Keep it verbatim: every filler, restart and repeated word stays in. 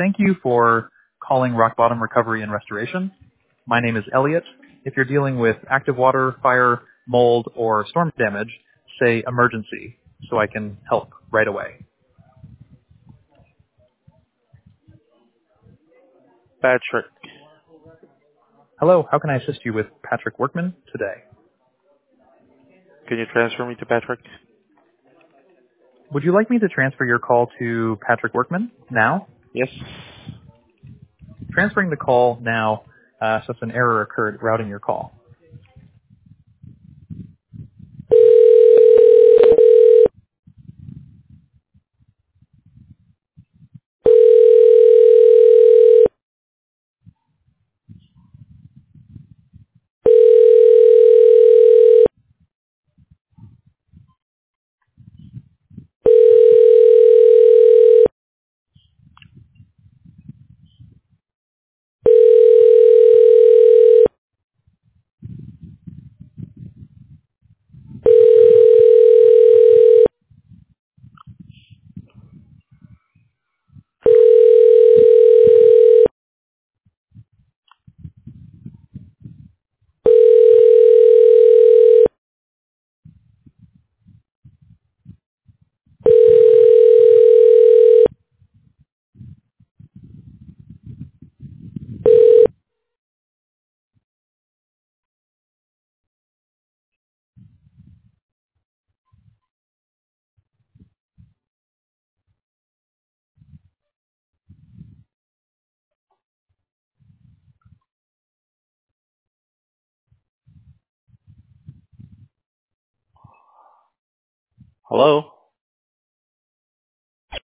Thank you for calling Rock Bottom Recovery and Restoration. My name is Elliot. If you're dealing with active water, fire, mold, or storm damage, say emergency so I can help right away. Patrick. Hello, how can I assist you with Patrick Workman today? Can you transfer me to Patrick? Would you like me to transfer your call to Patrick Workman now? Yes. Transferring the call now, uh, since an error occurred routing your call. Hello?